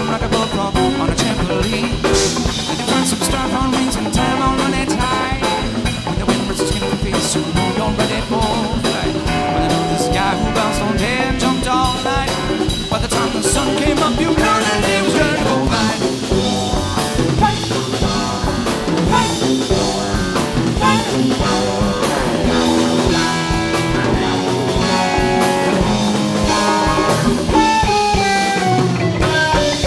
jump like a bullfrog on a trampoline. And you find some styrofoam rings and tie them on when they tie. When the wind bursts your skin in the face, you know you're ready for flight. But I know this guy who bounced on day and jumped all night. By the time the sun came up, you